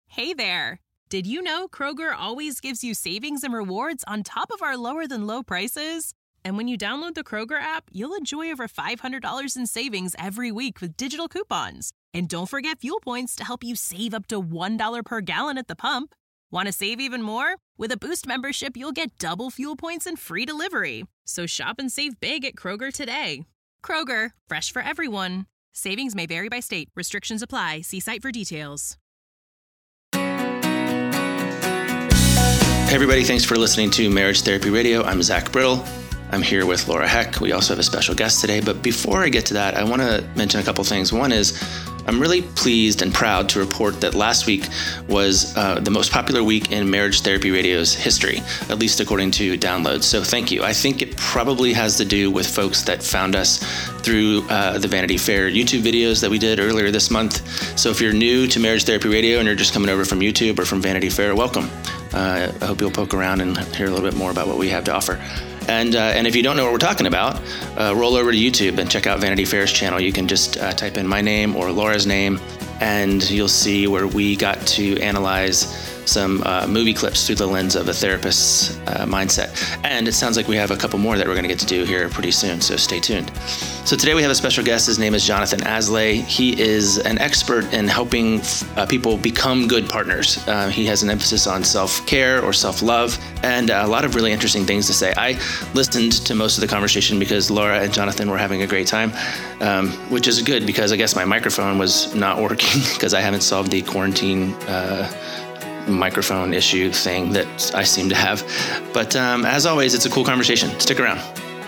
Hey there! Did you know Kroger always gives you savings and rewards on top of our lower than low prices? And when you download the Kroger app, you'll enjoy over $500 in savings every week with digital coupons. And don't forget fuel points to help you save up to $1 per gallon at the pump. Want to save even more? With a Boost membership, you'll get double fuel points and free delivery. So shop and save big at Kroger today. Kroger, fresh for everyone. Savings may vary by state. Restrictions apply. See site for details. Hey everybody, thanks for listening to Marriage Therapy Radio. I'm Zach Brittle. I'm here with Laura Heck. We also have a special guest today, but before I get to that, I want to mention a couple things. One is I'm really pleased and proud to report that last week was the most popular week in Marriage Therapy Radio's history, at least according to downloads. So thank you. I think it probably has to do with folks that found us through the Vanity Fair YouTube videos that we did earlier this month. So if you're new to Marriage Therapy Radio and you're just coming over from YouTube or from Vanity Fair, welcome. I hope you'll poke around and hear a little bit more about what we have to offer. And if you don't know what we're talking about, roll over to YouTube and check out Vanity Fair's channel. You can just type in my name or Laura's name, and you'll see where we got to analyze some movie clips through the lens of a therapist's mindset. And it sounds like we have a couple more that we're going to get to do here pretty soon, so stay tuned. So today we have a special guest. His name is Jonathan Aslay. He is an expert in helping people become good partners. He has an emphasis on self-care or self-love and a lot of really interesting things to say. I listened to most of the conversation because Laura and Jonathan were having a great time, which is good because I guess my microphone was not working because I haven't solved the quarantine microphone issue thing that I seem to have. But as always, it's a cool conversation. Stick around.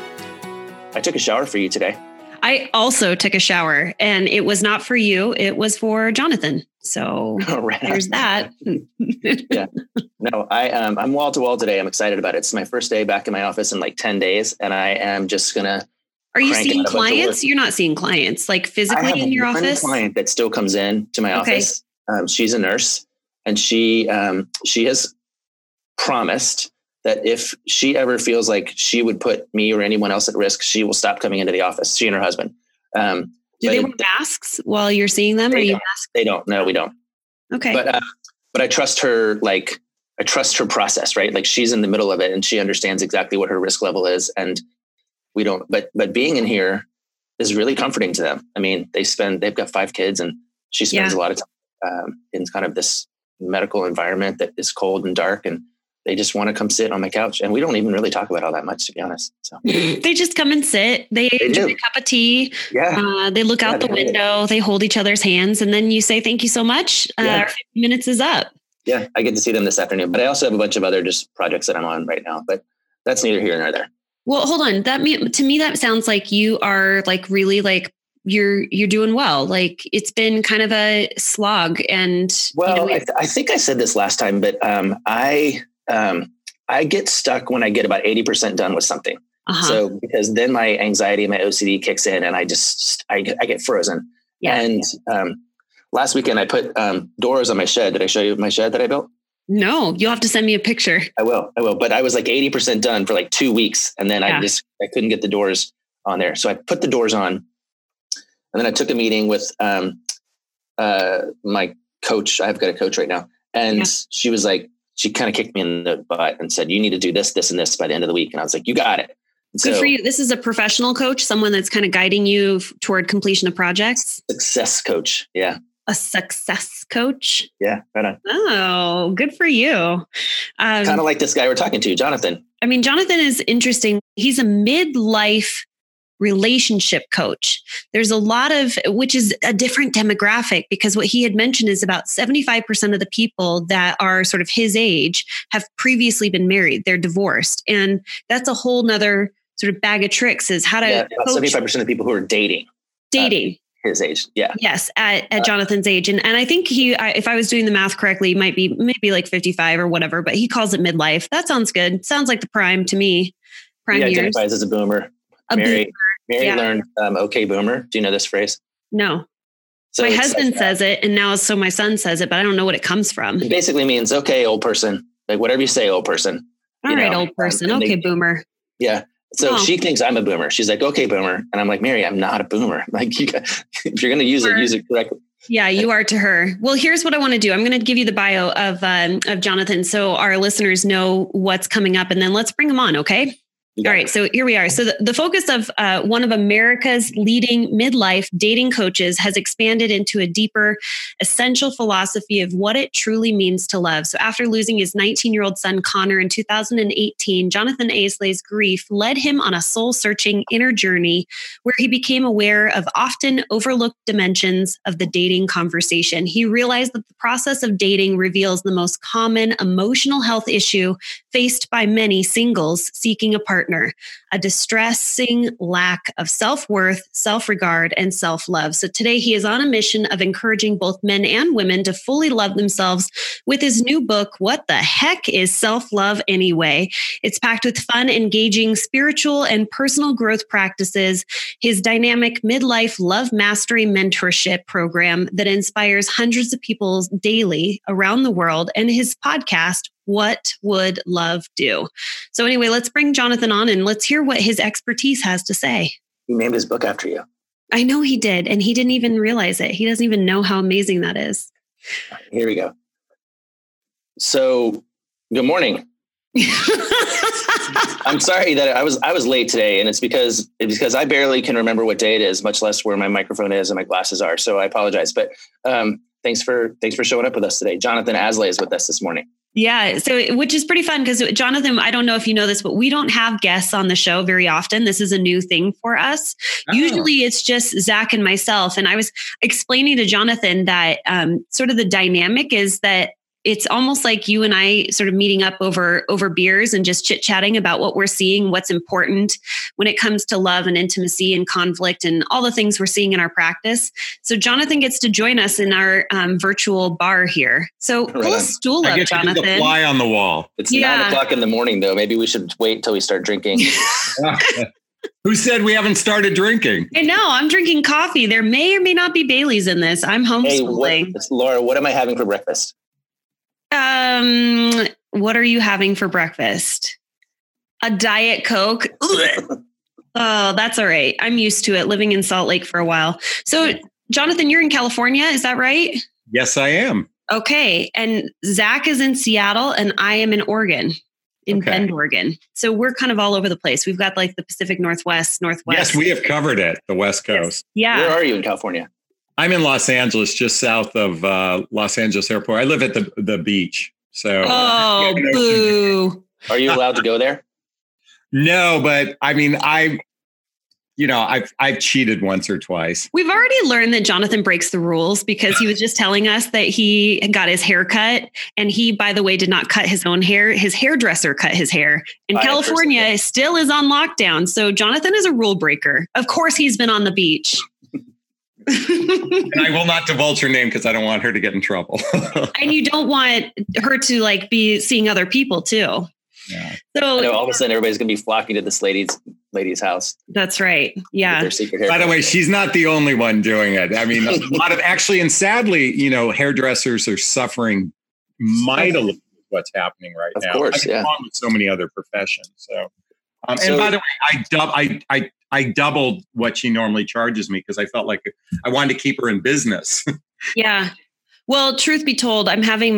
I took a shower for you today. I also took a shower, and it was not for you. It was for Jonathan. So there's that. Yeah. No, I'm wall to wall today. I'm excited about it. It's my first day back in my office in like 10 days. And I am just going to. Are you seeing clients? You're not seeing clients like physically in your office? I have one client that still comes in to my office. She's a nurse, and she has promised that if she ever feels like she would put me or anyone else at risk, she will stop coming into the office, she and her husband. Do they wear masks while you're seeing them? They don't. No, we don't. Okay. But I trust her, I trust her process, right? Like she's in the middle of it and she understands exactly what her risk level is. And we don't, but being in here is really comforting to them. I mean, they've got 5 kids and she spends a lot of time in kind of this medical environment that is cold and dark, and they just want to come sit on my couch, and we don't even really talk about all that much, to be honest. So they just come and sit. They drink a cup of tea. Yeah. They look out the window. They hold each other's hands, and then you say, "Thank you so much. Our 50 minutes is up." Yeah, I get to see them this afternoon, but I also have a bunch of other just projects that I'm on right now. But that's neither here nor there. Well, hold on. To me, that sounds like you are like really like you're doing well. Like it's been kind of a slog, and I think I said this last time, but I get stuck when I get about 80% done with something. So because then my anxiety and my OCD kicks in and I get frozen. Yeah. And last weekend I put doors on my shed. Did I show you my shed that I built? No, you'll have to send me a picture. I will. But I was like 80% done for like 2 weeks. And then I couldn't get the doors on there. So I put the doors on, and then I took a meeting with my coach. I've got a coach right now. And she was like, she kind of kicked me in the butt and said, you need to do this, this, and this by the end of the week. And I was like, you got it. Good for you. This is a professional coach, someone that's kind of guiding you toward completion of projects. Success coach. Yeah. A success coach. Yeah. Right on. Oh, good for you. Kind of like this guy we're talking to, Jonathan. I mean, Jonathan is interesting. He's a midlife relationship coach. There's a lot of, which is a different demographic, because what he had mentioned is about 75% of the people that are sort of his age have previously been married. They're divorced. And that's a whole nother sort of bag of tricks, is how to about 75% of people who are dating his age. Yeah. Yes. At Jonathan's age. And I think if I was doing the math correctly, he might be maybe like 55 or whatever, but he calls it midlife. That sounds good. Sounds like the prime to me. He identifies as a boomer. Mary learned okay boomer. Do you know this phrase? No. So my husband says it, and now my son says it, but I don't know what it comes from. It basically means, okay, old person. Like whatever you say, old person. All right, old person. Okay, boomer. Yeah. So she thinks I'm a boomer. She's like, okay, boomer. And I'm like, Mary, I'm not a boomer. Like if you're going to use it, use it correctly. Yeah, you are to her. Well, here's what I want to do. I'm going to give you the bio of Jonathan so our listeners know what's coming up, and then let's bring him on, okay? Yeah. All right. So here we are. So the focus of one of America's leading midlife dating coaches has expanded into a deeper, essential philosophy of what it truly means to love. So after losing his 19-year-old son, Connor, in 2018, Jonathan Asley's grief led him on a soul-searching inner journey where he became aware of often overlooked dimensions of the dating conversation. He realized that the process of dating reveals the most common emotional health issue faced by many singles seeking a partner. A distressing lack of self-worth, self-regard, and self-love. So today he is on a mission of encouraging both men and women to fully love themselves with his new book, What the Heck is Self-Love Anyway? It's packed with fun, engaging spiritual and personal growth practices, his dynamic midlife love mastery mentorship program that inspires hundreds of people daily around the world, and his podcast, What Would Love Do? So anyway, let's bring Jonathan on and let's hear what his expertise has to say. He named his book after you. I know he did, and he didn't even realize it. He doesn't even know how amazing that is. Here we go. So, good morning. I'm sorry that I was late today, and it's because I barely can remember what day it is, much less where my microphone is and my glasses are. So I apologize, but thanks for showing up with us today. Jonathan Asley is with us this morning. Yeah. So, which is pretty fun because Jonathan, I don't know if you know this, but we don't have guests on the show very often. This is a new thing for us. Oh. Usually it's just Zach and myself. And I was explaining to Jonathan that sort of the dynamic is that it's almost like you and I sort of meeting up over beers and just chit-chatting about what we're seeing, what's important when it comes to love and intimacy and conflict and all the things we're seeing in our practice. So Jonathan gets to join us in our virtual bar here. So pull a stool up, Jonathan. The fly on the wall. It's 9 o'clock in the morning, though. Maybe we should wait until we start drinking. Who said we haven't started drinking? I know. I'm drinking coffee. There may or may not be Baileys in this. I'm homeschooling. Hey, Laura, what am I having for breakfast? What are you having for breakfast? A Diet Coke? Oh, that's all right. I'm used to it, living in Salt Lake for a while. So, Jonathan, you're in California, is that right? Yes, I am. Okay. And Zach is in Seattle and I am in Oregon, Bend, Oregon. So we're kind of all over the place. We've got like the Pacific Northwest. Yes, we have covered it, the West Coast. Yeah. Where are you in California? I'm in Los Angeles, just south of Los Angeles Airport. I live at the beach. So, boo. Are you allowed to go there? No, but I mean, I've cheated once or twice. We've already learned that Jonathan breaks the rules because he was just telling us that he got his hair cut, and he, by the way, did not cut his own hair. His hairdresser cut his hair. And California still is on lockdown. So Jonathan is a rule breaker. Of course, he's been on the beach. And I will not divulge her name because I don't want her to get in trouble. And you don't want her to like be seeing other people too. Yeah. So I know all of a sudden everybody's going to be flocking to this lady's house. That's right. Yeah. By the way, she's not the only one doing it. I mean, a lot of and sadly, hairdressers are suffering mightily with what's happening right now. Of course, along with so many other professions. So, and by the way, I doubled what she normally charges me because I felt like I wanted to keep her in business. Yeah. Well, truth be told, I'm having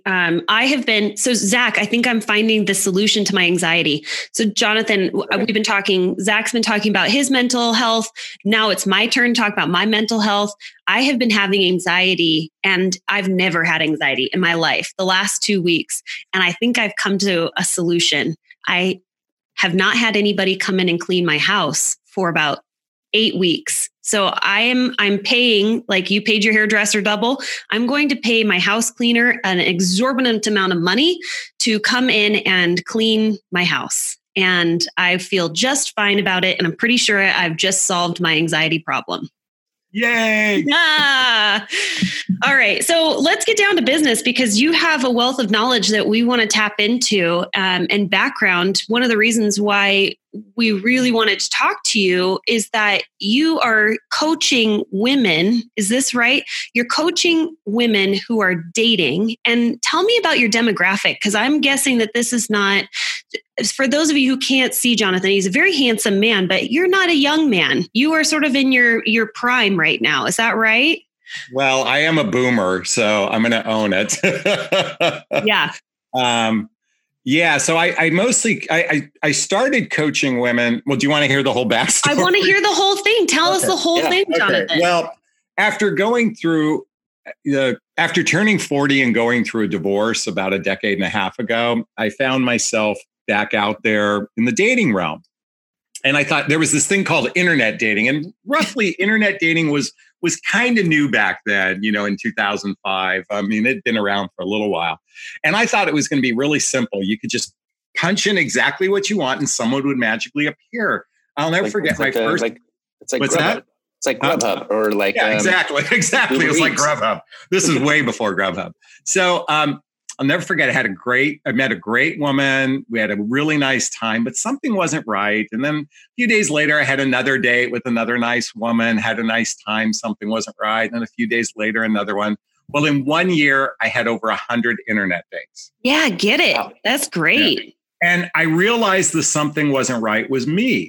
so Zach, I think I'm finding the solution to my anxiety. So Jonathan, we've been talking, Zach's been talking about his mental health. Now it's my turn to talk about my mental health. I have been having anxiety, and I've never had anxiety in my life the last 2 weeks. And I think I've come to a solution. I have not had anybody come in and clean my house for about 8 weeks. So I'm paying, like you paid your hairdresser double. I'm going to pay my house cleaner an exorbitant amount of money to come in and clean my house. And I feel just fine about it. And I'm pretty sure I've just solved my anxiety problem. Yay. All right. So let's get down to business because you have a wealth of knowledge that we want to tap into and background. One of the reasons why we really wanted to talk to you is that you are coaching women. Is this right? You're coaching women who are dating. And tell me about your demographic, because I'm guessing that this is not, for those of you who can't see Jonathan, he's a very handsome man, but you're not a young man. You are sort of in your prime right now. Is that right? Well, I am a boomer, so I'm going to own it. Yeah. Yeah. So I mostly started coaching women. Well, do you want to hear the whole backstory? I want to hear the whole thing. Tell us the whole thing, Jonathan. Okay. Well, after turning 40 and going through a divorce about a decade and a half ago, I found myself back out there in the dating realm. And I thought there was this thing called internet dating, and roughly internet dating was kind of new back then, in 2005. I mean, it'd been around for a little while. And I thought it was going to be really simple. You could just punch in exactly what you want and someone would magically appear. I'll never forget my first. It's like what's that? It's like Grubhub or like. Yeah, exactly. It was like Grubhub. This is way before Grubhub. So I'll never forget. I met a great woman. We had a really nice time, but something wasn't right. And then a few days later, I had another date with another nice woman, had a nice time. Something wasn't right. And then a few days later, another one. Well, in 1 year, I had over 100 internet dates. Yeah, get it. Wow. That's great. Yeah. And I realized the something wasn't right was me.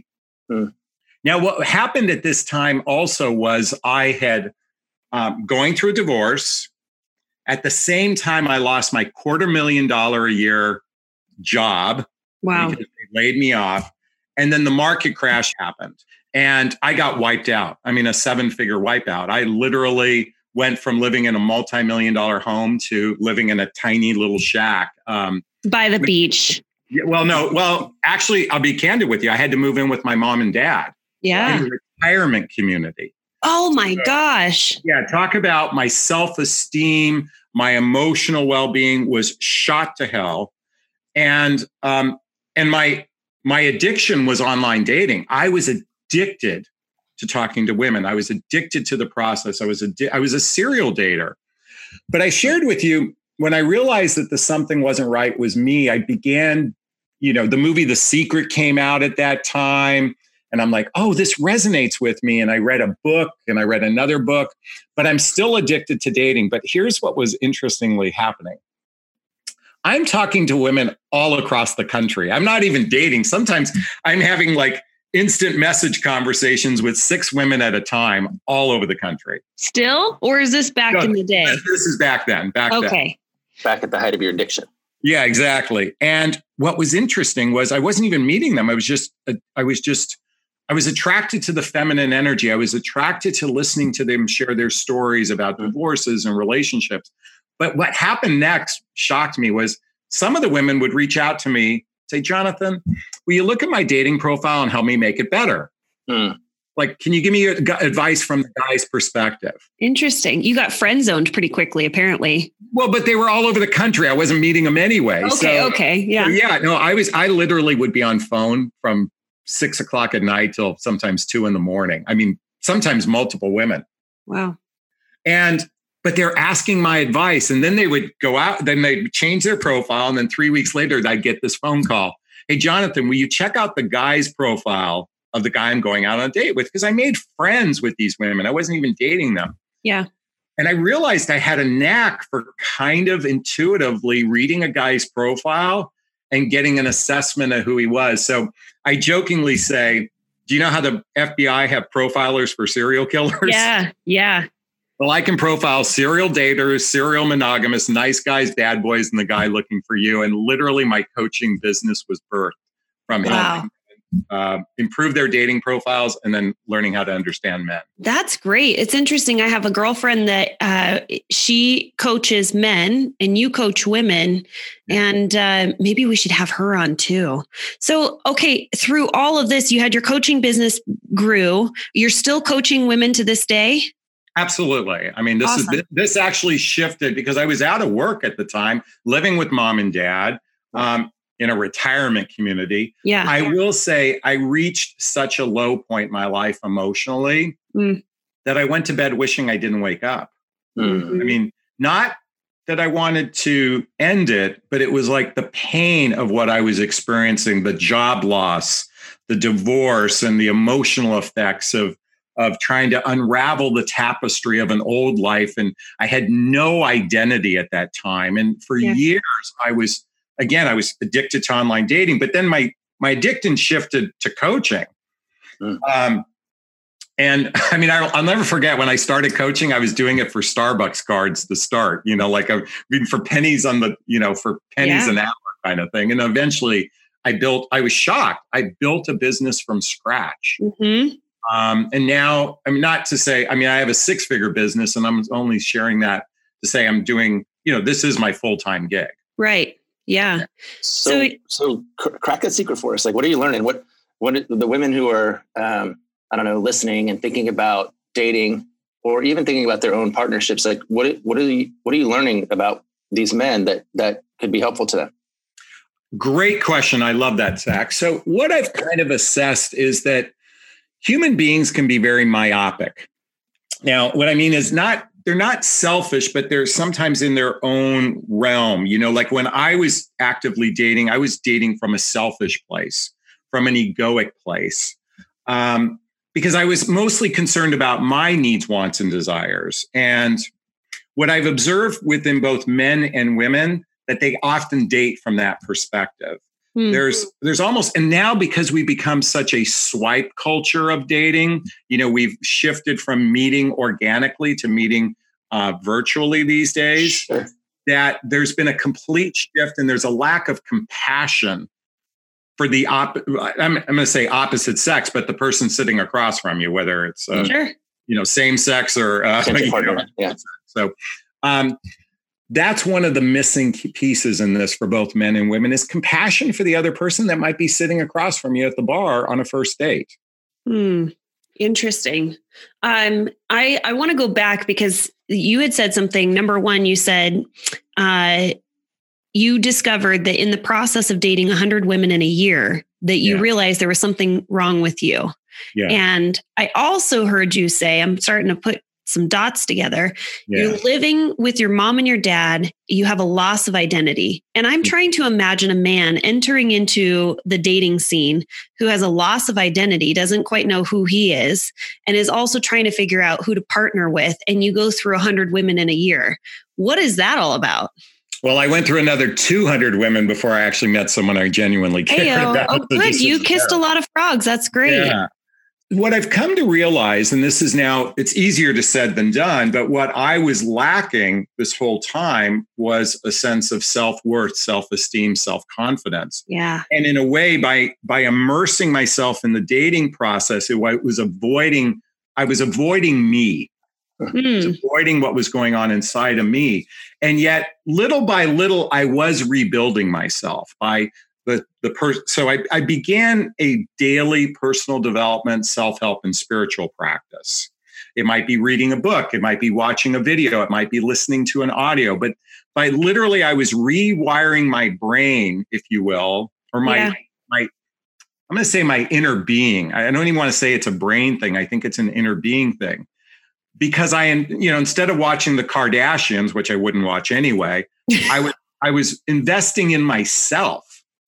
Now, what happened at this time also was I had going through a divorce. At the same time, I lost my $250,000 a year job. Wow. Because they laid me off. And then the market crash happened and I got wiped out. I mean, a 7-figure wipeout. I literally went from living in a multi-million-dollar home to living in a tiny little shack. By the beach. Well, actually, I'll be candid with you. I had to move in with my mom and dad. Yeah. In a retirement community. Oh my gosh. Yeah. Talk about my self-esteem, my emotional well-being was shot to hell. And my addiction was online dating. I was addicted to talking to women. I was addicted to the process. I was a serial dater. But I shared with you, when I realized that the something wasn't right was me, I began, the movie The Secret came out at that time. And I'm like, oh, this resonates with me. And I read a book and I read another book, but I'm still addicted to dating. But here's what was interestingly happening. I'm talking to women all across the country. I'm not even dating. Sometimes I'm having like instant message conversations with 6 women at a time all over the country. Still? Or is this back in the day? This is back then. Okay. Back at the height of your addiction. Yeah, exactly. And what was interesting was I wasn't even meeting them. I was attracted to the feminine energy. I was attracted to listening to them share their stories about divorces and relationships. But what happened next shocked me was some of the women would reach out to me, say, Jonathan, will you look at my dating profile and help me make it better? Like, can you give me advice from the guy's perspective? Interesting. You got friend zoned pretty quickly, apparently. Well, but they were all over the country. I wasn't meeting them anyway. Okay. Yeah. Yeah. No, I literally would be on phone from 6 o'clock at night till sometimes 2 a.m. I mean, sometimes multiple women. Wow. But they're asking my advice. And then they would go out, then they'd change their profile. And then 3 weeks later, I'd get this phone call. Hey, Jonathan, will you check out the guy's profile of the guy I'm going out on a date with? Because I made friends with these women. I wasn't even dating them. Yeah. And I realized I had a knack for kind of intuitively reading a guy's profile and getting an assessment of who he was. So I jokingly say, do you know how the FBI have profilers for serial killers? Yeah. Well, I can profile serial daters, serial monogamists, nice guys, bad boys, and the guy looking for you. And literally my coaching business was birthed from helping improve their dating profiles and then learning how to understand men. That's great. It's interesting. I have a girlfriend that she coaches men and you coach women, and maybe we should have her on too. So, okay, through all of this, you had your coaching business grew. You're still coaching women to this day? Absolutely. I mean, this actually shifted because I was out of work at the time, living with mom and dad. In a retirement community. Yeah. I will say I reached such a low point in my life emotionally that I went to bed wishing I didn't wake up. I mean, not that I wanted to end it, but it was like the pain of what I was experiencing, the job loss, the divorce, and the emotional effects of trying to unravel the tapestry of an old life. And I had no identity at that time. And for years, I was addicted to online dating, but then my addiction shifted to coaching. And I mean, I'll never forget when I started coaching, I was doing it for Starbucks cards to start, like for pennies an hour kind of thing. And eventually I was shocked. I built a business from scratch. Mm-hmm. And now, not to say, I have a 6-figure business, and I'm only sharing that to say I'm doing, this is my full-time gig. Right. Yeah. So crack that secret for us. Like, what are you learning? What the women who are, listening and thinking about dating, or even thinking about their own partnerships, like what are you learning about these men that could be helpful to them? Great question. I love that, Zach. So what I've kind of assessed is that human beings can be very myopic. Now, what I mean is they're not selfish, but they're sometimes in their own realm. Like when I was actively dating, I was dating from a selfish place, from an egoic place. Because I was mostly concerned about my needs, wants, and desires. And what I've observed within both men and women, that they often date from that perspective. There's almost, and now because we become such a swipe culture of dating, we've shifted from meeting organically to meeting virtually these days, sure, that there's been a complete shift, and there's a lack of compassion for the I'm going to say opposite sex, but the person sitting across from you, whether it's sure, same sex or yeah. So that's one of the missing pieces in this for both men and women, is compassion for the other person that might be sitting across from you at the bar on a first date. Interesting. I want to go back because you had said something. Number one, you said you discovered that in the process of dating 100 women in a year, that you realized there was something wrong with you. Yeah. And I also heard you say, I'm starting to put some dots together. Yeah. You're living with your mom and your dad. You have a loss of identity. And I'm trying to imagine a man entering into the dating scene who has a loss of identity, doesn't quite know who he is, and is also trying to figure out who to partner with. And you go through 100 women in a year. What is that all about? Well, I went through another 200 women before I actually met someone I genuinely cared about. Oh, good. You kissed a lot of frogs. That's great. Yeah. What I've come to realize, and this is now, it's easier to said than done, but what I was lacking this whole time was a sense of self-worth, self-esteem, self-confidence. Yeah. And in a way, by immersing myself in the dating process, I was avoiding me. Avoiding what was going on inside of me. And yet, little by little, I was rebuilding myself by so I began a daily personal development, self-help, and spiritual practice. It might be reading a book. It might be watching a video. It might be listening to an audio. But by literally, I was rewiring my brain, if you will, or I'm going to say my inner being. I don't even want to say it's a brain thing. I think it's an inner being thing. Because instead of watching the Kardashians, which I wouldn't watch anyway, I was investing in myself.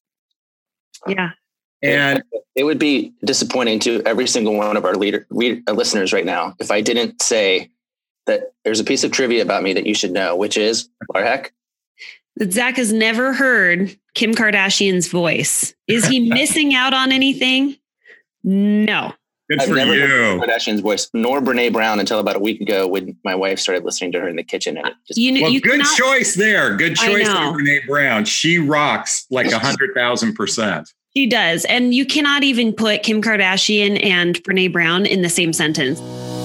Yeah. And it would be disappointing to every single one of our listeners right now if I didn't say that there's a piece of trivia about me that you should know, which is, Laura Heck, that Zach has never heard Kim Kardashian's voice. Is he missing out on anything? No. Good I've for never you. heard Kardashian's voice, nor Brene Brown until about a week ago when my wife started listening to her in the kitchen. And it good choice there. Good choice there, Brene Brown. She rocks like 100,000%. She does. And you cannot even put Kim Kardashian and Brene Brown in the same sentence.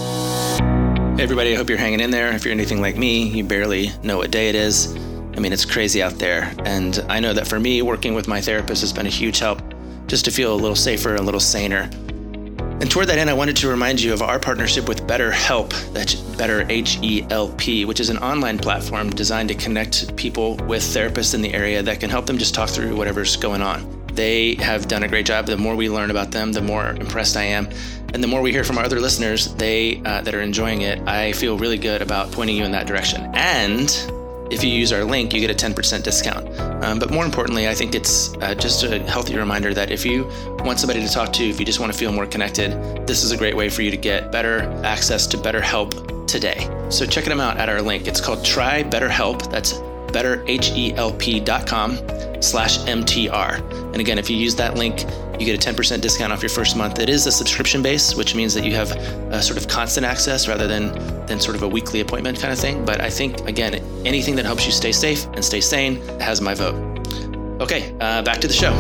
Hey everybody, I hope you're hanging in there. If you're anything like me, you barely know what day it is. I mean, it's crazy out there. And I know that for me, working with my therapist has been a huge help just to feel a little safer, a little saner. And toward that end, I wanted to remind you of our partnership with BetterHelp, that's Better H-E-L-P, which is an online platform designed to connect people with therapists in the area that can help them just talk through whatever's going on. They have done a great job. The more we learn about them, the more impressed I am. And the more we hear from our other listeners, that are enjoying it, I feel really good about pointing you in that direction. And if you use our link, you get a 10% discount. But more importantly, I think it's just a healthy reminder that if you want somebody to talk to, if you just want to feel more connected, this is a great way for you to get better access to BetterHelp today. So check them out at our link. It's called Try BetterHelp. That's betterhelp.com/MTR. And again, if you use that link, you get a 10% discount off your first month. It is a subscription base, which means that you have a sort of constant access rather than sort of a weekly appointment kind of thing. But I think, again, anything that helps you stay safe and stay sane has my vote. Okay, back to the show.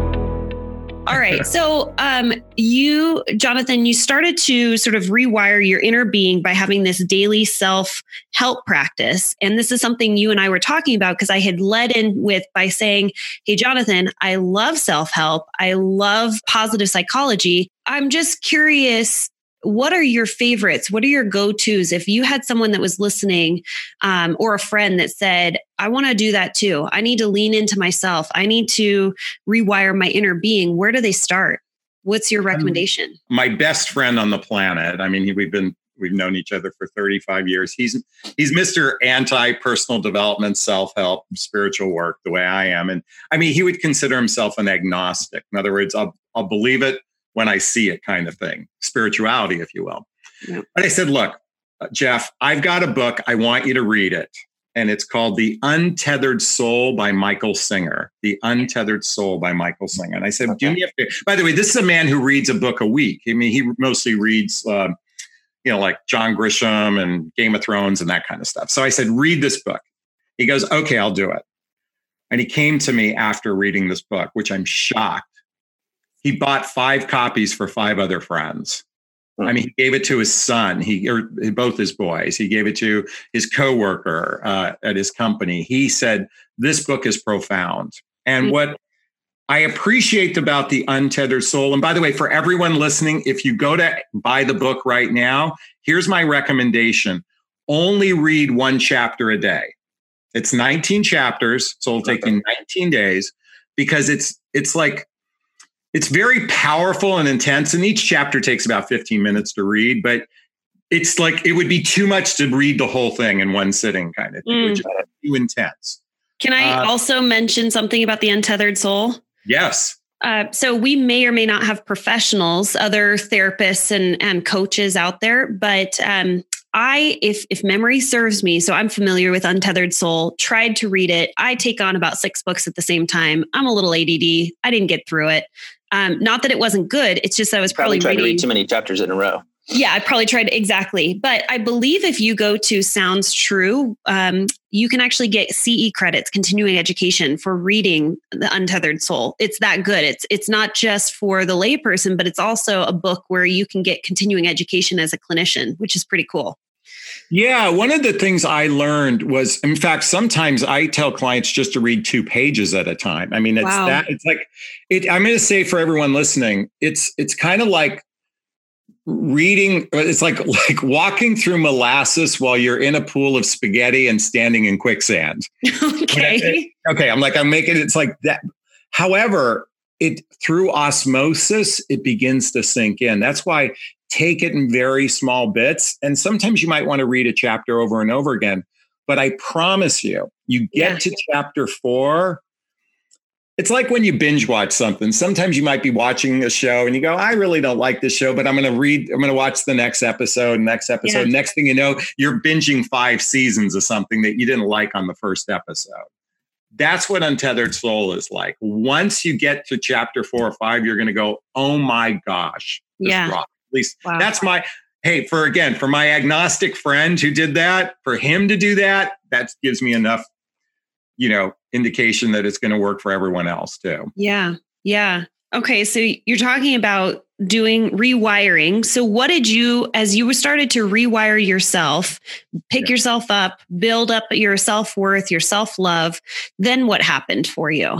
All right. So you, Jonathan, you started to sort of rewire your inner being by having this daily self-help practice. And this is something you and I were talking about because I had led in with by saying, hey, Jonathan, I love self-help. I love positive psychology. I'm just curious, what are your favorites? What are your go-tos? If you had someone that was listening or a friend that said, I want to do that too. I need to lean into myself. I need to rewire my inner being. Where do they start? What's your recommendation? My best friend on the planet. I mean, we've known each other for 35 years. He's Mr. Anti-personal development, self-help, spiritual work, the way I am. And I mean, he would consider himself an agnostic. In other words, I'll believe it when I see it kind of thing, spirituality, if you will. Yeah. But I said, look, Jeff, I've got a book. I want you to read it. And it's called The Untethered Soul by Michael Singer. The Untethered Soul by Michael Singer. And I said, do me a favor. By the way, this is a man who reads a book a week. I mean, he mostly reads, like John Grisham and Game of Thrones and that kind of stuff. So I said, read this book. He goes, okay, I'll do it. And he came to me after reading this book, which I'm shocked. He bought 5 copies for 5 other friends. I mean, he gave it to his son, or both his boys. He gave it to his coworker at his company. He said, this book is profound. And what I appreciate about The Untethered Soul, and by the way, for everyone listening, if you go to buy the book right now, here's my recommendation. Only read 1 chapter a day. It's 19 chapters, so it'll take you 19 days because it's very powerful and intense. And each chapter takes about 15 minutes to read, but it's like, it would be too much to read the whole thing in one sitting kind of thing, which is too intense. Can I also mention something about The Untethered Soul? Yes. So we may or may not have professionals, other therapists and coaches out there, but if memory serves me, so I'm familiar with Untethered Soul, tried to read it. I take on about 6 books at the same time. I'm a little ADD. I didn't get through it. Not that it wasn't good. It's just I was probably trying to read too many chapters in a row. Yeah, I probably tried exactly. But I believe if you go to Sounds True, you can actually get CE credits, continuing education, for reading The Untethered Soul. It's that good. It's not just for the layperson, but it's also a book where you can get continuing education as a clinician, which is pretty cool. Yeah. One of the things I learned was, in fact, sometimes I tell clients just to read 2 pages at a time. I mean, I'm going to say for everyone listening, it's kind of like reading. It's like walking through molasses while you're in a pool of spaghetti and standing in quicksand. Okay. I'm making it's like that. However, through osmosis, it begins to sink in. That's why take it in very small bits. And sometimes you might want to read a chapter over and over again. But I promise you get to chapter 4. It's like when you binge watch something. Sometimes you might be watching a show and you go, I really don't like this show, but I'm going to watch the next episode. Next thing you know, you're binging 5 seasons of something that you didn't like on the first episode. That's what Untethered Soul is like. Once you get to chapter 4 or 5, you're going to go, oh my gosh. Rock. At least that's for my agnostic friend who did that, for him to do that, that gives me enough, indication that it's going to work for everyone else too. Yeah. Yeah. Okay. So you're talking about doing rewiring. So what did you, as you started to rewire yourself, pick yourself up, build up your self-worth, your self-love, then what happened for you?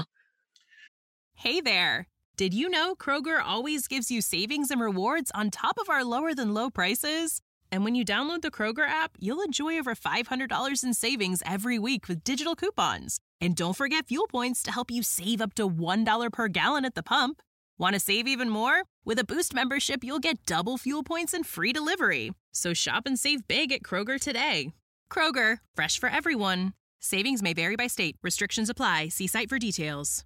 Hey there. Did you know Kroger always gives you savings and rewards on top of our lower than low prices? And when you download the Kroger app, you'll enjoy over $500 in savings every week with digital coupons. And don't forget fuel points to help you save up to $1 per gallon at the pump. Want to save even more? With a Boost membership, you'll get double fuel points and free delivery. So shop and save big at Kroger today. Kroger, fresh for everyone. Savings may vary by state. Restrictions apply. See site for details.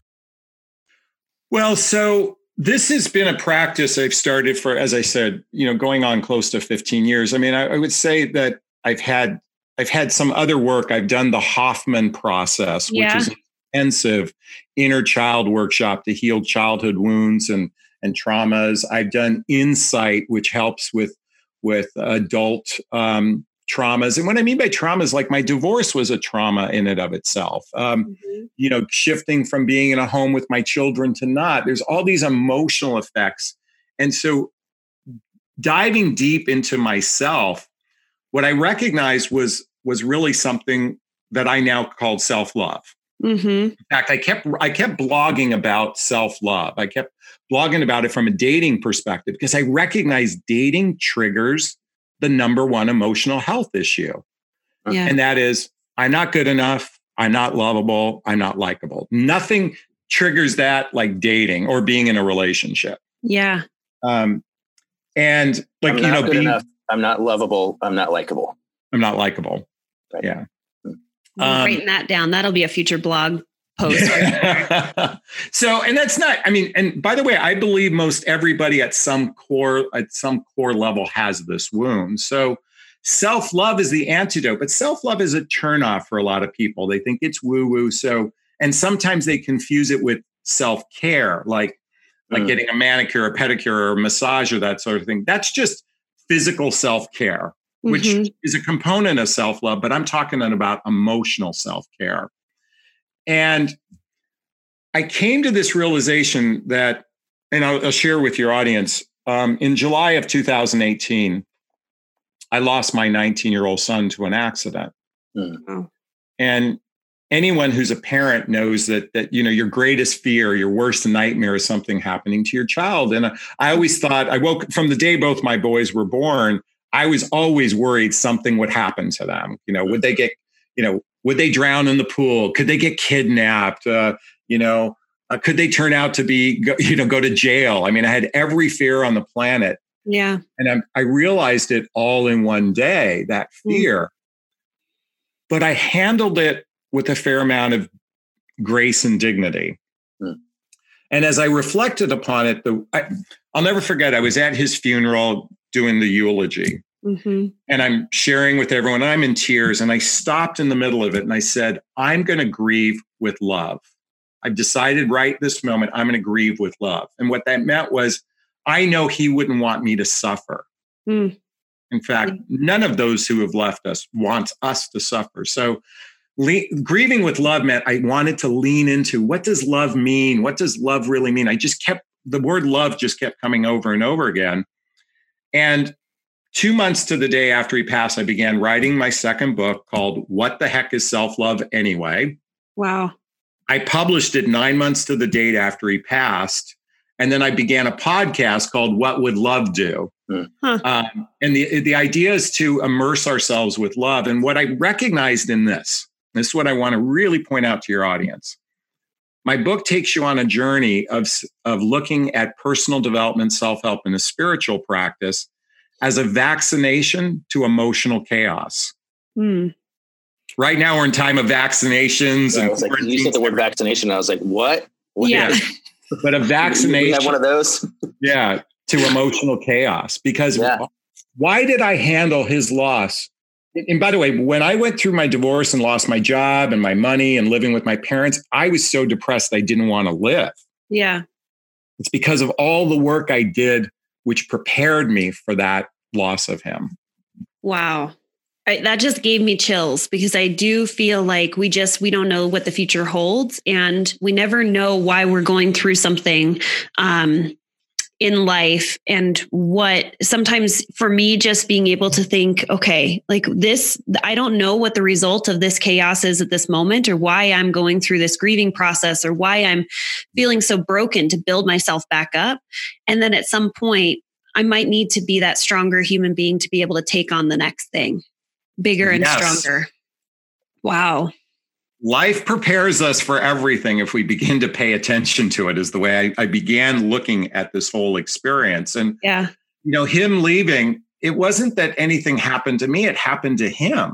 Well, so this has been a practice I've started for, as I said, going on close to 15 years. I mean, I would say that I've had some other work. I've done the Hoffman process, which is intensive inner child workshop to heal childhood wounds and traumas. I've done Insight, which helps with adult traumas. And what I mean by trauma is like my divorce was a trauma in and of itself. Shifting from being in a home with my children to not. There's all these emotional effects. And so diving deep into myself, what I recognized was really something that I now called self-love. Mm-hmm. In fact, I kept blogging about self-love. I kept blogging about it from a dating perspective because I recognized dating triggers the number one emotional health issue. Yeah. And that is, I'm not good enough. I'm not lovable. I'm not likable. Nothing triggers that like dating or being in a relationship. Yeah. And like, I'm not good enough. I'm not lovable. I'm not likable. I'm not likable. Right. Yeah. Writing that down. That'll be a future blog post. So, and that's not, I mean, and by the way, I believe most everybody at some core level has this wound. So self-love is the antidote, but self-love is a turnoff for a lot of people. They think it's woo-woo. So, and sometimes they confuse it with self-care, like getting a manicure, a pedicure, or a massage, or that sort of thing. That's just physical self-care, which is a component of self-love, but I'm talking about emotional self-care. And I came to this realization that, and I'll share with your audience, in July of 2018, I lost my 19-year-old son to an accident. Mm. And anyone who's a parent knows that your greatest fear, your worst nightmare is something happening to your child. And I always thought, I woke from the day both my boys were born, I was always worried something would happen to them. Would they get, would they drown in the pool? Could they get kidnapped? Could they turn out to be, go to jail? I mean, I had every fear on the planet. Yeah. And I realized it all in one day, that fear. But I handled it with a fair amount of grace and dignity. And as I reflected upon it, I'll never forget, I was at his funeral doing the eulogy. And I'm sharing with everyone, and I'm in tears. And I stopped in the middle of it and I said, I'm going to grieve with love. I've decided right this moment, I'm going to grieve with love. And what that meant was, I know he wouldn't want me to suffer. In fact, none of those who have left us wants us to suffer. So grieving with love meant I wanted to lean into, what does love mean? What does love really mean? The word love just kept coming over and over again. And 2 months to the day after he passed, I began writing my second book called What the Heck is Self-Love Anyway? Wow. I published it 9 months to the date after he passed. And then I began a podcast called What Would Love Do? And the idea is to immerse ourselves with love. And what I recognized in this is what I want to really point out to your audience. My book takes you on a journey of looking at personal development, self-help, and a spiritual practice as a vaccination to emotional chaos. Right now we're in time of vaccinations. Yeah, you said the word vaccination. I was like, what? Yeah. But a vaccination. You have one of those? Yeah, to emotional chaos. Because why did I handle his loss? And by the way, when I went through my divorce and lost my job and my money and living with my parents, I was so depressed I didn't want to live. Yeah. It's because of all the work I did, which prepared me for that loss of him. Wow. That just gave me chills, because I do feel like we don't know what the future holds, and we never know why we're going through something in life. And what sometimes for me, just being able to think, okay, like this, I don't know what the result of this chaos is at this moment, or why I'm going through this grieving process, or why I'm feeling so broken to build myself back up. And then at some point, I might need to be that stronger human being to be able to take on the next thing. Bigger and stronger. Wow. Life prepares us for everything if we begin to pay attention to it, is the way I began looking at this whole experience. And, him leaving, it wasn't that anything happened to me, it happened to him.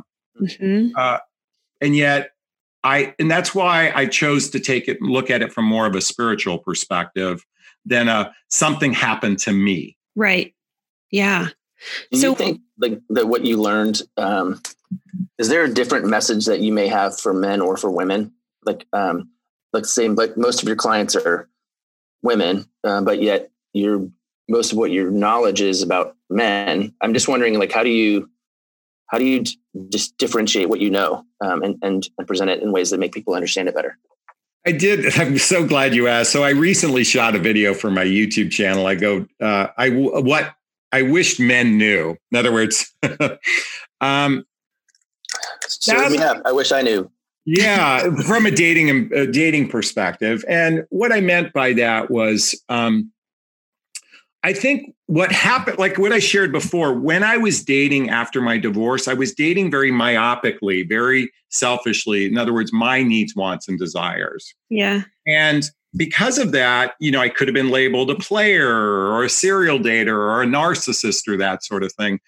And yet and that's why I chose to look at it from more of a spiritual perspective than something happened to me. Right. Yeah. Do you think that what you learned, is there a different message that you may have for men or for women? Like, let's say, but most of your clients are women, but yet most of what your knowledge is about men. I'm just wondering, like, how do you just differentiate what you know and present it in ways that make people understand it better? I did. I'm so glad you asked. So I recently shot a video for my YouTube channel. I go, what I wished men knew. In other words, I wish I knew. Yeah, from a dating perspective. And what I meant by that was, I think what happened, like what I shared before, when I was dating after my divorce, I was dating very myopically, very selfishly. In other words, my needs, wants, and desires. Yeah. And because of that, I could have been labeled a player or a serial dater or a narcissist or that sort of thing.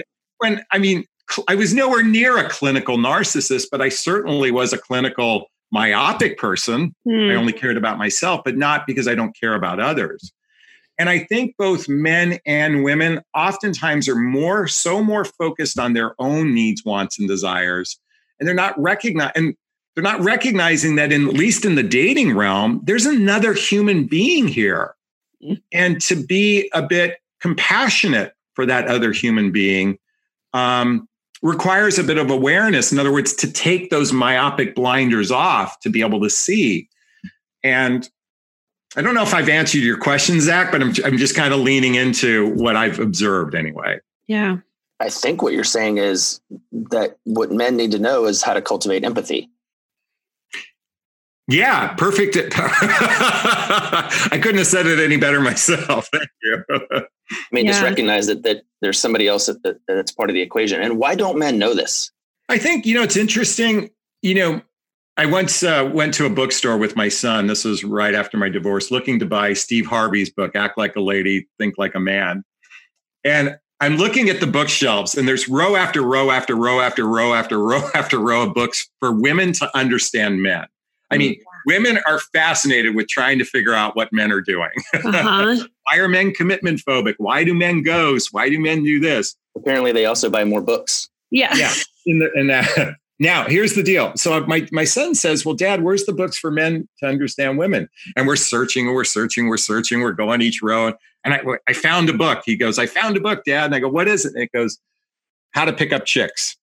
I was nowhere near a clinical narcissist, but I certainly was a clinical myopic person. I only cared about myself, but not because I don't care about others. And I think both men and women oftentimes are more focused on their own needs, wants, and desires. And they're not recognizing that at least in the dating realm, there's another human being here. And to be a bit compassionate for that other human being requires a bit of awareness. In other words, to take those myopic blinders off to be able to see. And I don't know if I've answered your question, Zach, but I'm just kind of leaning into what I've observed anyway. Yeah. I think what you're saying is that what men need to know is how to cultivate empathy. Yeah, perfect. I couldn't have said it any better myself. Thank you. Just recognize that there's somebody else that's part of the equation. And why don't men know this? I think, it's interesting. I once went to a bookstore with my son. This was right after my divorce, looking to buy Steve Harvey's book, Act Like a Lady, Think Like a Man. And I'm looking at the bookshelves, and there's row after row after row after row after row after row of books for women to understand men. I mean, women are fascinated with trying to figure out what men are doing. Why are men commitment phobic? Why do men ghost? Why do men do this? Apparently, they also buy more books. Yeah. Yeah. Now, here's the deal. So my son says, well, Dad, where's the books for men to understand women? And we're searching. We're going each row. And I found a book. He goes, I found a book, Dad. And I go, what is it? And it goes, How to Pick Up Chicks.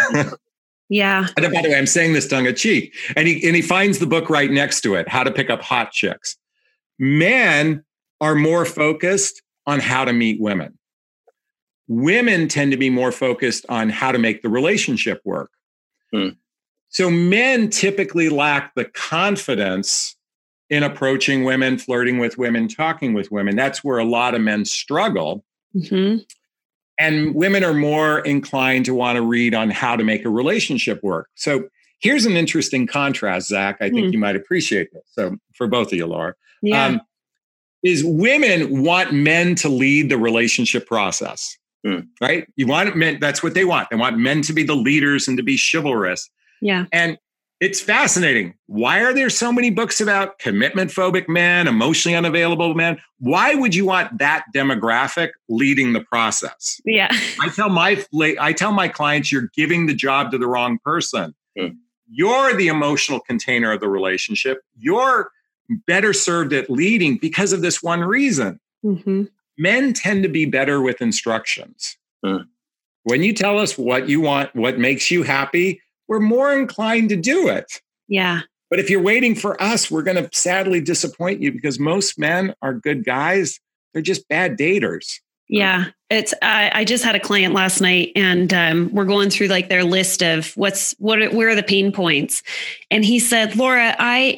Yeah. And by the way, I'm saying this tongue in cheek. And he finds the book right next to it, How to Pick Up Hot Chicks. Men are more focused on how to meet women. Women tend to be more focused on how to make the relationship work. So men typically lack the confidence in approaching women, flirting with women, talking with women. That's where a lot of men struggle. Mm-hmm. And women are more inclined to want to read on how to make a relationship work. So here's an interesting contrast, Zach. I think you might appreciate this. So for both of you, Laura, is women want men to lead the relationship process. Right? You want men, that's what they want. They want men to be the leaders and to be chivalrous. Yeah. And it's fascinating. Why are there so many books about commitment phobic men, emotionally unavailable men? Why would you want that demographic leading the process? Yeah. I tell my clients, you're giving the job to the wrong person. You're the emotional container of the relationship. You're better served at leading because of this one reason. Mm-hmm. Men tend to be better with instructions. When you tell us what you want, what makes you happy, we're more inclined to do it. Yeah. But if you're waiting for us, we're going to sadly disappoint you because most men are good guys. They're just bad daters. Yeah. I just had a client last night and we're going through like their list of where are the pain points. And he said, Laura,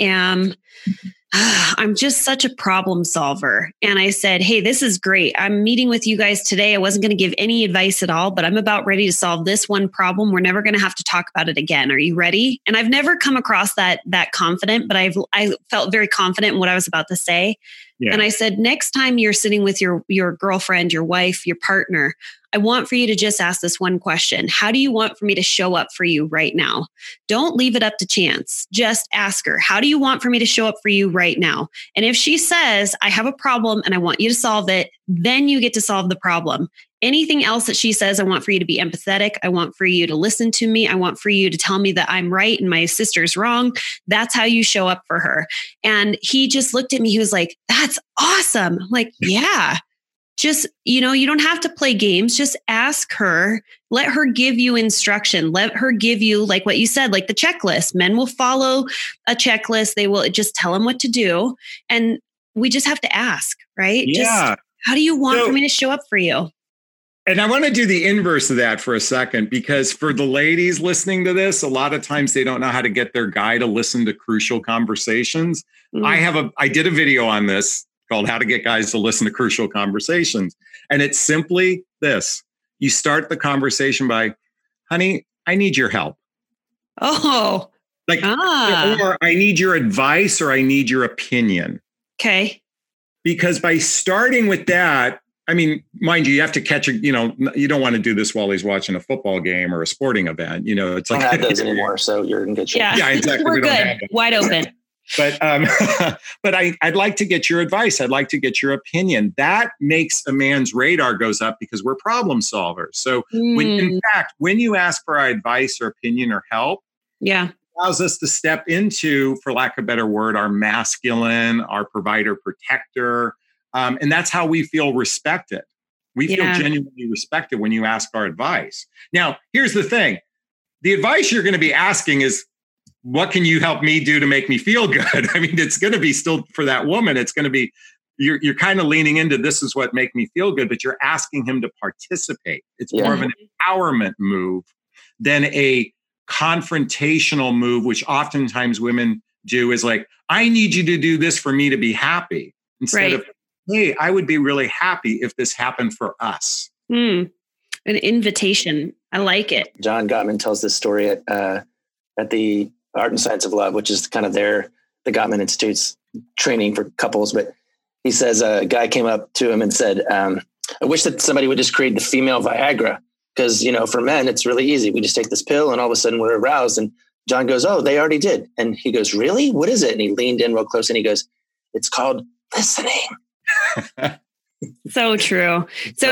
I'm just such a problem solver. And I said, hey, this is great. I'm meeting with you guys today. I wasn't going to give any advice at all, but I'm about ready to solve this one problem. We're never going to have to talk about it again. Are you ready? And I've never come across that confident, but I felt very confident in what I was about to say. Yeah. And I said, next time you're sitting with your girlfriend, your wife, your partner, I want for you to just ask this one question. How do you want for me to show up for you right now? Don't leave it up to chance. Just ask her, how do you want for me to show up for you right now? And if she says, I have a problem and I want you to solve it, then you get to solve the problem. anything else that she says, I want for you to be empathetic. I want for you to listen to me. I want for you to tell me that I'm right and my sister's wrong. That's how you show up for her. And he just looked at me. He was like, that's awesome. I'm like, yeah, just, you don't have to play games. Just ask her, let her give you instruction. Let her give you, like what you said, like the checklist. Men will follow a checklist. They will just tell them what to do. And we just have to ask, right? Yeah. Just, how do you want for me to show up for you? And I want to do the inverse of that for a second, because for the ladies listening to this, a lot of times they don't know how to get their guy to listen to crucial conversations. I did a video on this called How to Get Guys to Listen to Crucial Conversations. And it's simply this. You start the conversation by, honey, I need your help. Oh. Or I need your advice, or I need your opinion. Okay. Because by starting with that, I mean, mind you have to catch you don't want to do this while he's watching a football game or a sporting event. It's like, I don't have those anymore, so you're in good shape. Yeah, exactly. We're good. Wide open. But I'd like to get your advice. I'd like to get your opinion. That makes a man's radar goes up, because we're problem solvers. So when you ask for our advice or opinion or help, it allows us to step into, for lack of a better word, our masculine, our provider protector. And that's how we feel respected. We feel genuinely respected when you ask our advice. Now, here's the thing. The advice you're going to be asking is, what can you help me do to make me feel good? I mean, it's going to be still for that woman. It's going to be, you're kind of leaning into, this is what make me feel good, but you're asking him to participate. It's more of an empowerment move than a confrontational move, which oftentimes women do, is like, I need you to do this for me to be happy. Instead of, hey, I would be really happy if this happened for us. An invitation. I like it. John Gottman tells this story at the Art and Science of Love, which is kind of the Gottman Institute's training for couples. But he says a guy came up to him and said, I wish that somebody would just create the female Viagra, because, for men, it's really easy. We just take this pill and all of a sudden we're aroused. And John goes, oh, they already did. And he goes, really? What is it? And he leaned in real close and he goes, it's called listening. So true. So,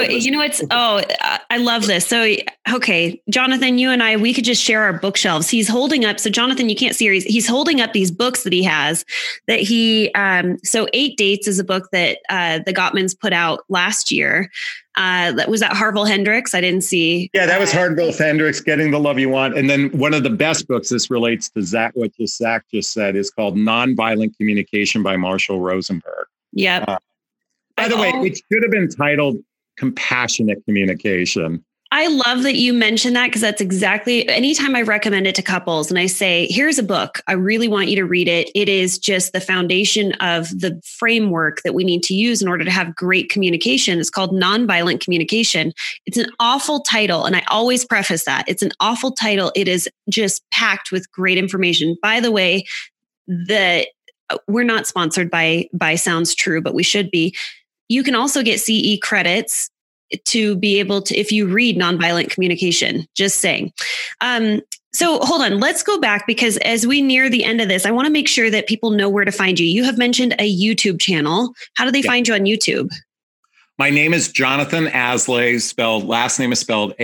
I love this. So, okay, Jonathan, you and I, we could just share our bookshelves. He's holding up. So Jonathan, you can't see her. He's holding up these books that he has that so 8 Dates is a book that the Gottmans put out last year. That was at Harville Hendrix. I didn't see. Yeah, that was Harville Hendrix, Getting the Love You Want. And then one of the best books, this relates to Zach just said, is called Nonviolent Communication by Marshall Rosenberg. Yep. By the way, it should have been titled Compassionate Communication. I love that you mentioned that, because that's exactly, anytime I recommend it to couples and I say, here's a book, I really want you to read it. It is just the foundation of the framework that we need to use in order to have great communication. It's called Nonviolent Communication. It's an awful title. And I always preface that. It's an awful title. It is just packed with great information. By the way, we're not sponsored by Sounds True, but we should be. You can also get CE credits to be able to, if you read Nonviolent Communication, just saying. So hold on, let's go back, because as we near the end of this, I want to make sure that people know where to find you. You have mentioned a YouTube channel. How do they find you on YouTube? My name is Jonathan Aslay, last name is spelled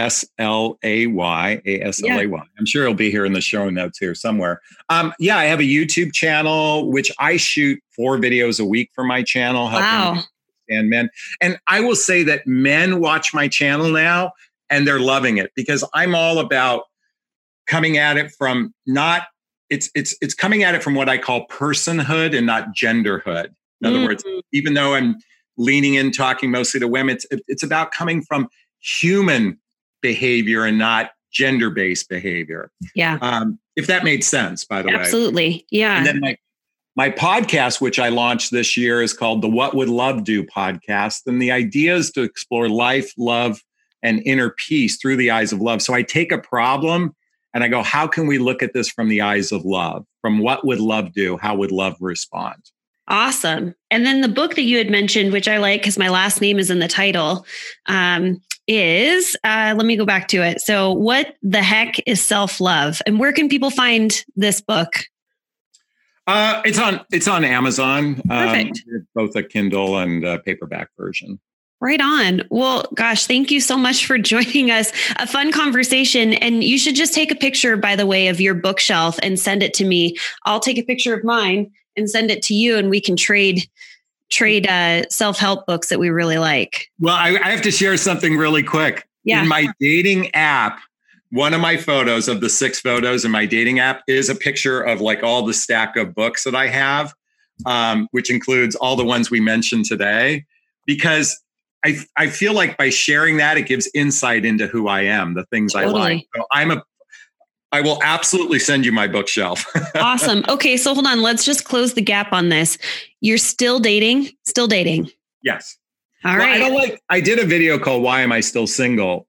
Aslay, Aslay. I'm sure it'll be here in the show notes here somewhere. I have a YouTube channel, which I shoot 4 videos a week for my channel. Helping and men. And I will say that men watch my channel now and they're loving it, because I'm all about coming at it from it's coming at it from what I call personhood and not genderhood. In other words, even though I'm leaning in, talking mostly to women, it's about coming from human behavior and not gender-based behavior. Yeah. If that made sense, by the way. Absolutely. Yeah. And then my podcast, which I launched this year, is called the What Would Love Do podcast. And the idea is to explore life, love, and inner peace through the eyes of love. So I take a problem and I go, how can we look at this from the eyes of love? From what would love do? How would love respond? Awesome. And then the book that you had mentioned, which I like because my last name is in the title, is, let me go back to it. So what the heck is self-love? And where can people find this book? It's on Amazon. Perfect. Both a Kindle and a paperback version. Right on. Well, gosh, thank you so much for joining us. A fun conversation. And you should just take a picture, by the way, of your bookshelf and send it to me. I'll take a picture of mine and send it to you, and we can trade self-help books that we really like. Well, I have to share something really quick. Yeah. In my dating app, one of my photos of the 6 photos in my dating app is a picture of like all the stack of books that I have, which includes all the ones we mentioned today, because I feel like by sharing that, it gives insight into who I am, the things I like. So I will absolutely send you my bookshelf. Awesome. Okay. So hold on. Let's just close the gap on this. You're still dating? Still dating? Yes. All right. I did a video called Why Am I Still Single?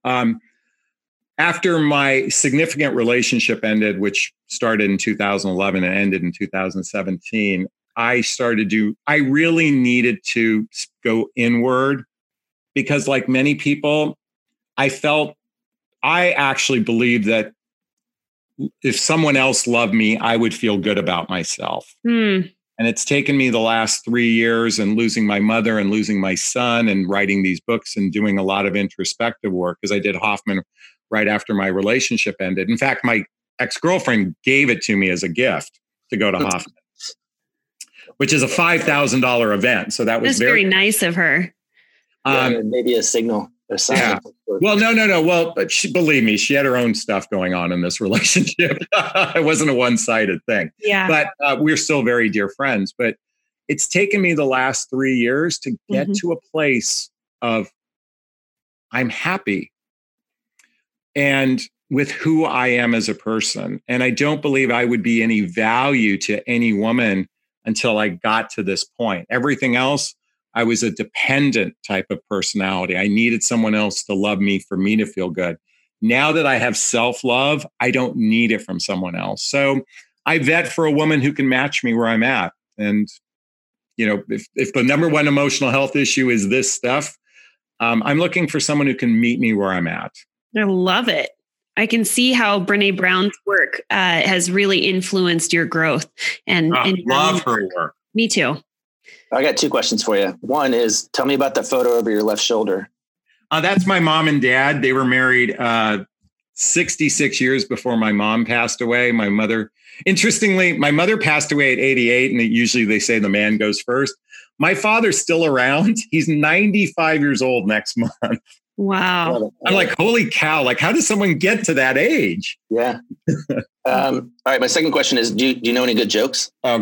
After my significant relationship ended, which started in 2011 and ended in 2017, I really needed to go inward, because like many people, I actually believed that if someone else loved me, I would feel good about myself. And it's taken me the last 3 years and losing my mother and losing my son and writing these books and doing a lot of introspective work, because I did Hoffman right after my relationship ended. In fact, my ex-girlfriend gave it to me as a gift to go to Hoffman, which is a $5,000 event. So that was very nice of her. Maybe a signal. Yeah. Well, no. Well, but believe me, she had her own stuff going on in this relationship. It wasn't a one-sided thing. Yeah. But we're still very dear friends. But it's taken me the last 3 years to get to a place of I'm happy and with who I am as a person. And I don't believe I would be any value to any woman until I got to this point. Everything else, I was a dependent type of personality. I needed someone else to love me for me to feel good. Now that I have self-love, I don't need it from someone else. So I vet for a woman who can match me where I'm at. And, if the number one emotional health issue is this stuff, I'm looking for someone who can meet me where I'm at. I love it. I can see how Brené Brown's work has really influenced your growth. And love her work. Me too. I got 2 questions for you. One is, tell me about the photo over your left shoulder. That's my mom and dad. They were married 66 years before my mom passed away. My mother, interestingly, my mother passed away at 88, and usually they say the man goes first. My father's still around. He's 95 years old next month. Wow. I'm like, holy cow. Like, how does someone get to that age? Yeah. All right. My second question is, do you know any good jokes? Oh,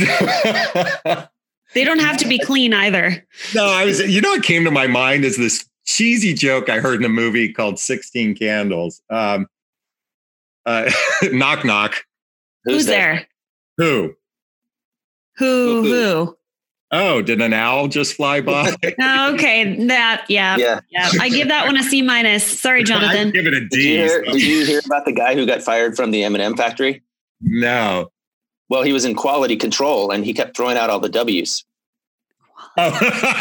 God. They don't have to be clean either. No, what came to my mind is this cheesy joke I heard in a movie called 16 Candles. Knock, knock. Who's there? Who? Oh, did an owl just fly by? Okay. Yeah. I give that one a C-. Sorry, Jonathan. I give it a D. Did you hear about the guy who got fired from the M&M factory? No. Well, he was in quality control and he kept throwing out all the W's. Oh.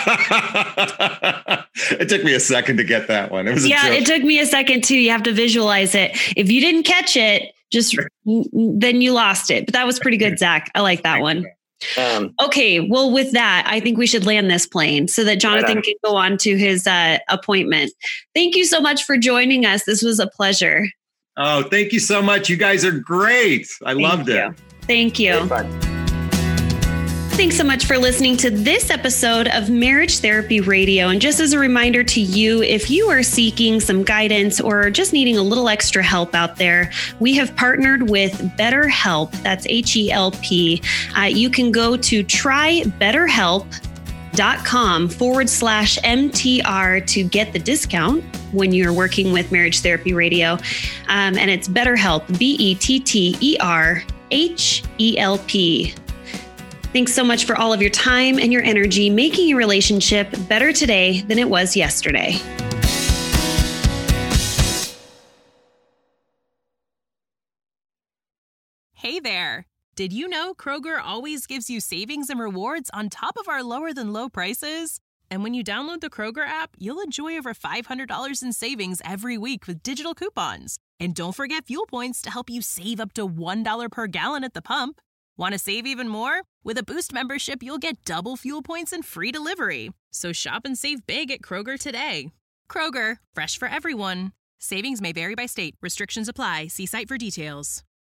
It took me a second to get that one. It took me a second too. You have to visualize it. If you didn't catch it, then you lost it. But that was pretty good, Zach. I like that one. Okay. Well, with that, I think we should land this plane so that Jonathan can go on to his appointment. Thank you so much for joining us. This was a pleasure. Oh, thank you so much. You guys are great. I loved it. Thank you. Thanks so much for listening to this episode of Marriage Therapy Radio. And just as a reminder to you, if you are seeking some guidance or just needing a little extra help out there, we have partnered with BetterHelp. That's HELP. You can go to trybetterhelp.com/MTR to get the discount when you're working with Marriage Therapy Radio. And it's BetterHelp, BetterHelp. Thanks so much for all of your time and your energy, making your relationship better today than it was yesterday. Hey there. Did you know Kroger always gives you savings and rewards on top of our lower than low prices? And when you download the Kroger app, you'll enjoy over $500 in savings every week with digital coupons. And don't forget fuel points to help you save up to $1 per gallon at the pump. Want to save even more? With a Boost membership, you'll get double fuel points and free delivery. So shop and save big at Kroger today. Kroger, fresh for everyone. Savings may vary by state. Restrictions apply. See site for details.